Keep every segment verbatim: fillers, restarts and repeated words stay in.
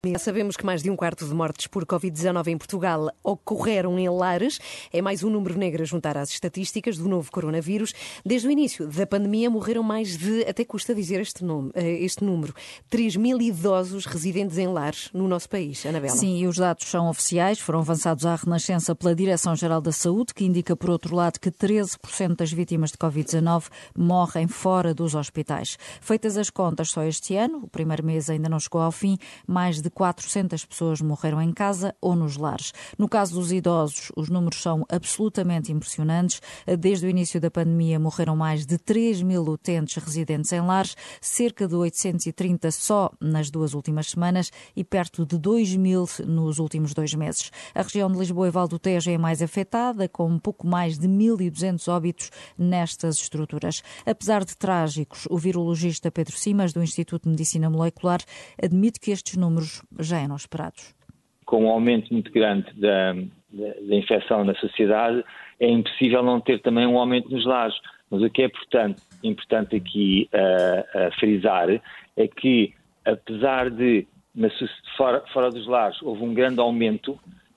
Já sabemos que mais de um quarto de mortes por covid dezanove em Portugal ocorreram em lares. É mais um número negro a juntar às estatísticas do novo coronavírus. Desde o início da pandemia morreram mais de, até custa dizer este, nome, este número, três mil idosos residentes em lares no nosso país. Anabela. Sim, e os dados são oficiais, foram avançados à Renascença pela Direção-Geral da Saúde, que indica, por outro lado, que treze por cento das vítimas de covid dezanove morrem fora dos hospitais. Feitas as contas só este ano, o primeiro mês ainda não chegou ao fim, mais de quatrocentas pessoas morreram em casa ou nos lares. No caso dos idosos, os números são absolutamente impressionantes. Desde o início da pandemia morreram mais de três mil utentes residentes em lares, cerca de oitocentos e trinta só nas duas últimas semanas e perto de dois mil nos últimos dois meses. A região de Lisboa e Val do Tejo é a mais afetada, com um pouco mais de mil e duzentos óbitos nestas estruturas. Apesar de trágicos, o virologista Pedro Simas, do Instituto de Medicina Molecular, admite que estes números já eram esperados. Com um aumento muito grande da, da, da infecção na sociedade, é impossível não ter também um aumento nos lares. Mas o que é importante, importante aqui uh, uh, frisar é que, apesar de na, fora, fora dos lares houve um grande aumento, uh,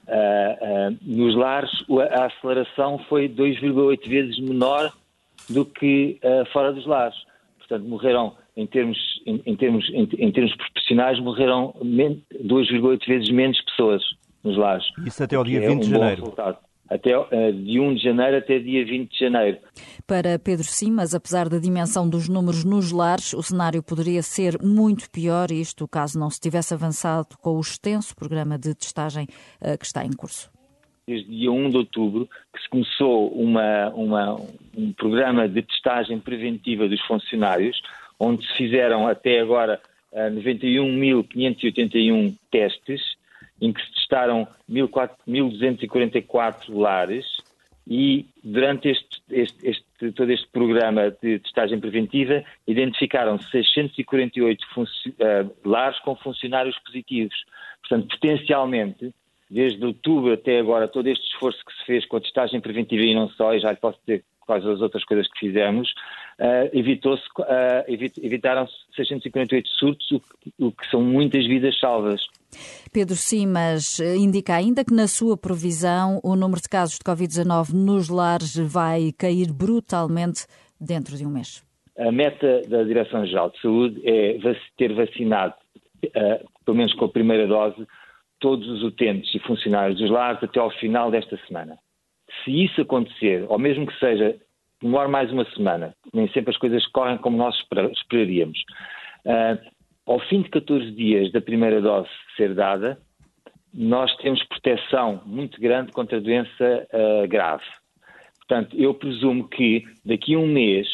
uh, nos lares a aceleração foi dois vírgula oito vezes menor do que uh, fora dos lares. Portanto, morreram, em termos, em, em termos, em, em termos proporcionais, morreram duas vírgula oito vezes menos pessoas nos lares. Isso até ao dia é vinte de um janeiro. Resultado. Até uh, de um de janeiro até dia vinte de janeiro. Para Pedro Simas, apesar da dimensão dos números nos lares, o cenário poderia ser muito pior, isto caso não se tivesse avançado com o extenso programa de testagem uh, que está em curso. Desde dia um de outubro, que se começou uma, uma, um programa de testagem preventiva dos funcionários, onde se fizeram até agora noventa e um mil quinhentos e oitenta e um testes, em que se testaram mil duzentos e quarenta e quatro lares, e durante este, este, este, todo este programa de testagem preventiva identificaram seiscentos e quarenta e oito funci- uh, lares com funcionários positivos. Portanto, potencialmente, desde outubro até agora, todo este esforço que se fez com a testagem preventiva e não só, e já lhe posso dizer quais as outras coisas que fizemos, uh, evitou-se, uh, evit, evitaram-se seiscentos e quarenta e oito surtos, o que, o que são muitas vidas salvas. Pedro Simas indica ainda que, na sua previsão, o número de casos de covid dezanove nos lares vai cair brutalmente dentro de um mês. A meta da Direção-Geral de Saúde é ter vacinado, uh, pelo menos com a primeira dose, todos os utentes e funcionários dos lares até ao final desta semana. Se isso acontecer, ou mesmo que seja, demore mais uma semana, nem sempre as coisas correm como nós esperaríamos, uh, ao fim de catorze dias da primeira dose ser dada, nós temos proteção muito grande contra a doença uh, grave. Portanto, eu presumo que daqui a um mês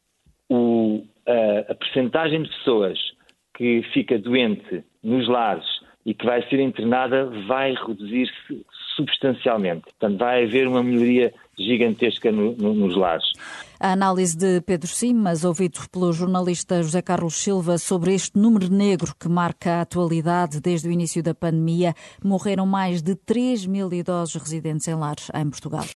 o, uh, a percentagem de pessoas que fica doente nos lares e que vai ser internada vai reduzir-se substancialmente. Portanto, vai haver uma melhoria gigantesca no, no, nos lares. A análise de Pedro Simas, ouvido pelo jornalista José Carlos Silva, sobre este número negro que marca a atualidade desde o início da pandemia. Morreram mais de três mil idosos residentes em lares em Portugal.